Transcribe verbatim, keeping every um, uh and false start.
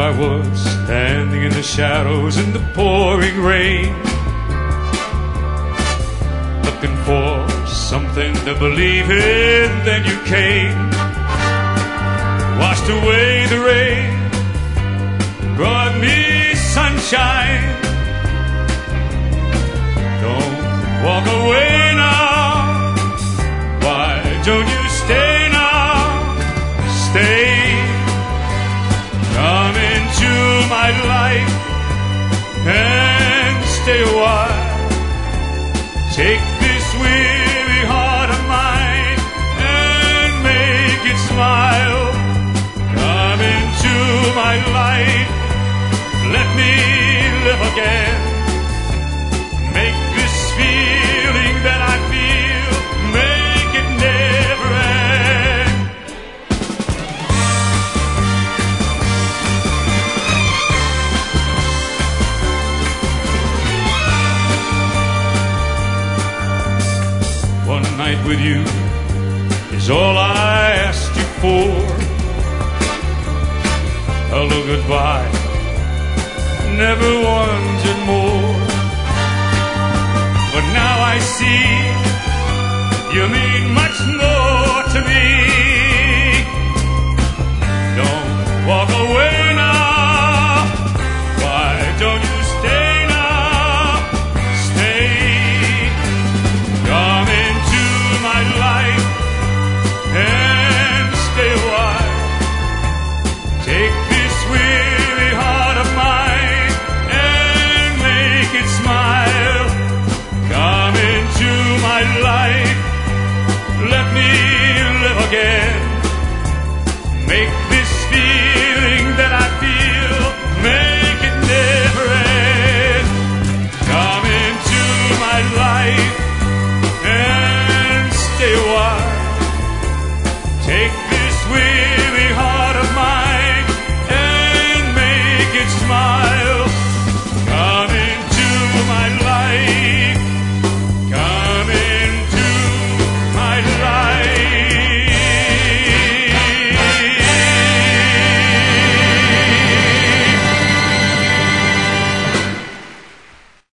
I was standing in the shadows in the pouring rain, looking for something to believe in. Then you came, washed away the rain, brought me sunshine. Don't walk away now. Why don't you stay now? Stay. Come into my life and stay a while. Take this weary heart of mine and make it smile. Come into my life, let me live again. Make this feeling that I feel, make it never end. One night with you is all I asked you for. Hello, goodbye, never wanted more.